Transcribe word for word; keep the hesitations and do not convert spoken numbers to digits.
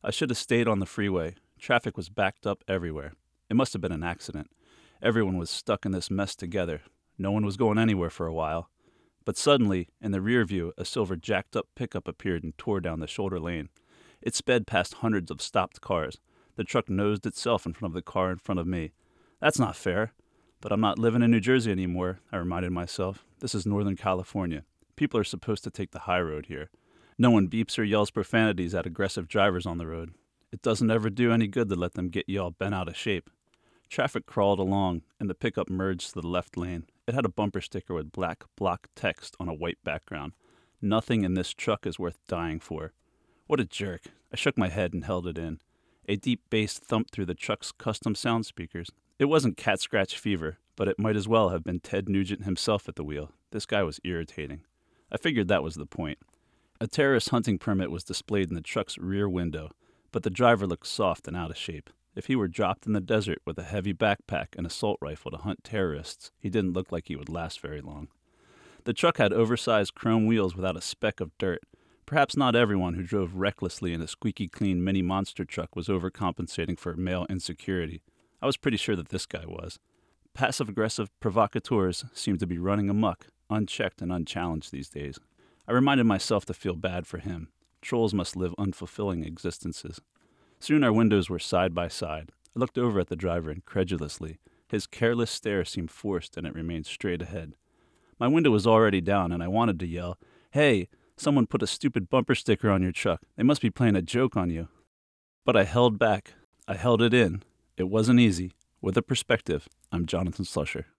I should have stayed on the freeway. Traffic was backed up everywhere. It must have been an accident. Everyone was stuck in this mess together. No one was going anywhere for a while. But suddenly, in the rear view, a silver jacked-up pickup appeared and tore down the shoulder lane. It sped past hundreds of stopped cars. The truck nosed itself in front of the car in front of me. That's not fair. But I'm not living in New Jersey anymore, I reminded myself. This is Northern California. People are supposed to take the high road here. No one beeps or yells profanities at aggressive drivers on the road. It doesn't ever do any good to let them get you all bent out of shape. Traffic crawled along, and the pickup merged to the left lane. It had a bumper sticker with black block text on a white background. Nothing in this truck is worth dying for. What a jerk. I shook my head and held it in. A deep bass thumped through the truck's custom sound speakers. It wasn't cat scratch fever, but it might as well have been Ted Nugent himself at the wheel. This guy was irritating. I figured that was the point. A terrorist hunting permit was displayed in the truck's rear window, but the driver looked soft and out of shape. If he were dropped in the desert with a heavy backpack and assault rifle to hunt terrorists, he didn't look like he would last very long. The truck had oversized chrome wheels without a speck of dirt. Perhaps not everyone who drove recklessly in a squeaky clean mini monster truck was overcompensating for male insecurity. I was pretty sure that this guy was. Passive-aggressive provocateurs seem to be running amok, unchecked and unchallenged these days. I reminded myself to feel bad for him. Trolls must live unfulfilling existences. Soon our windows were side by side. I looked over at the driver incredulously. His careless stare seemed forced, and it remained straight ahead. My window was already down, and I wanted to yell, "Hey, someone put a stupid bumper sticker on your truck. They must be playing a joke on you." But I held back. I held it in. It wasn't easy. With a perspective, I'm Jonathan Slusher.